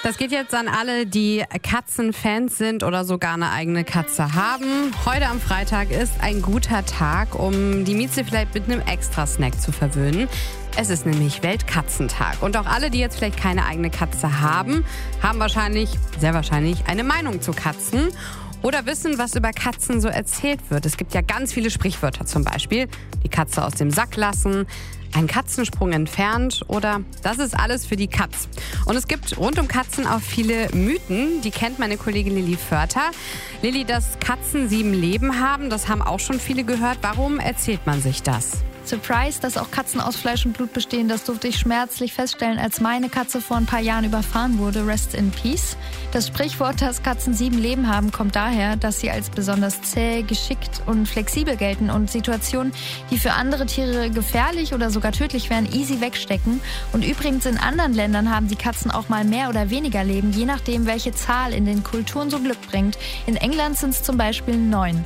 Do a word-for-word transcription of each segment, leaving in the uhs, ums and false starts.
Das geht jetzt an alle, die Katzenfans sind oder sogar eine eigene Katze haben. Heute am Freitag ist ein guter Tag, um die Mieze vielleicht mit einem Extra-Snack zu verwöhnen. Es ist nämlich Weltkatzentag. Und auch alle, die jetzt vielleicht keine eigene Katze haben, haben wahrscheinlich, sehr wahrscheinlich, eine Meinung zu Katzen. Oder wissen, was über Katzen so erzählt wird. Es gibt ja ganz viele Sprichwörter, zum Beispiel die Katze aus dem Sack lassen, ein Katzensprung entfernt oder das ist alles für die Katz. Und es gibt rund um Katzen auch viele Mythen, die kennt meine Kollegin Lilly Förter. Lilly, dass Katzen sieben Leben haben, das haben auch schon viele gehört. Warum erzählt man sich das? Surprise, dass auch Katzen aus Fleisch und Blut bestehen, das durfte ich schmerzlich feststellen, als meine Katze vor ein paar Jahren überfahren wurde. Rest in peace. Das Sprichwort, dass Katzen sieben Leben haben, kommt daher, dass sie als besonders zäh, geschickt und flexibel gelten und Situationen, die für andere Tiere gefährlich oder sogar tödlich wären, easy wegstecken. Und übrigens in anderen Ländern haben die Katzen auch mal mehr oder weniger Leben, je nachdem, welche Zahl in den Kulturen so Glück bringt. In England sind es zum Beispiel neun.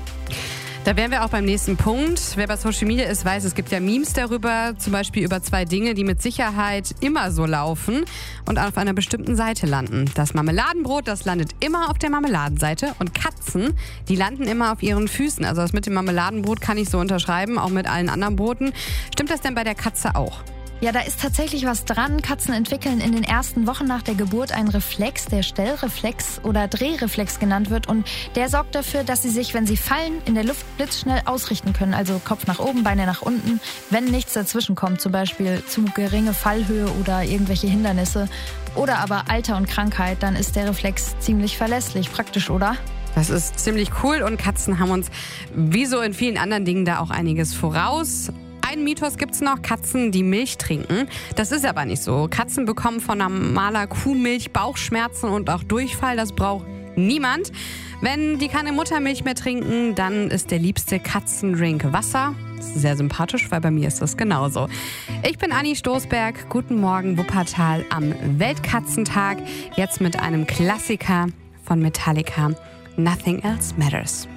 Da wären wir auch beim nächsten Punkt. Wer bei Social Media ist, weiß, es gibt ja Memes darüber, zum Beispiel über zwei Dinge, die mit Sicherheit immer so laufen und auf einer bestimmten Seite landen. Das Marmeladenbrot, das landet immer auf der Marmeladenseite und Katzen, die landen immer auf ihren Füßen. Also das mit dem Marmeladenbrot kann ich so unterschreiben, auch mit allen anderen Broten. Stimmt das denn bei der Katze auch? Ja, da ist tatsächlich was dran. Katzen entwickeln in den ersten Wochen nach der Geburt einen Reflex, der Stellreflex oder Drehreflex genannt wird. Und der sorgt dafür, dass sie sich, wenn sie fallen, in der Luft blitzschnell ausrichten können. Also Kopf nach oben, Beine nach unten, wenn nichts dazwischen kommt. Zum Beispiel zu geringe Fallhöhe oder irgendwelche Hindernisse. Oder aber Alter und Krankheit, dann ist der Reflex ziemlich verlässlich. Praktisch, oder? Das ist ziemlich cool und Katzen haben uns, wie so in vielen anderen Dingen, da auch einiges voraus. Ein Mythos gibt's noch, Katzen, die Milch trinken. Das ist aber nicht so. Katzen bekommen von normaler Kuhmilch Bauchschmerzen und auch Durchfall. Das braucht niemand. Wenn die keine Muttermilch mehr trinken, dann ist der liebste Katzendrink Wasser. Das ist sehr sympathisch, weil bei mir ist das genauso. Ich bin Anni Stoßberg. Guten Morgen, Wuppertal am Weltkatzentag. Jetzt mit einem Klassiker von Metallica. Nothing Else Matters.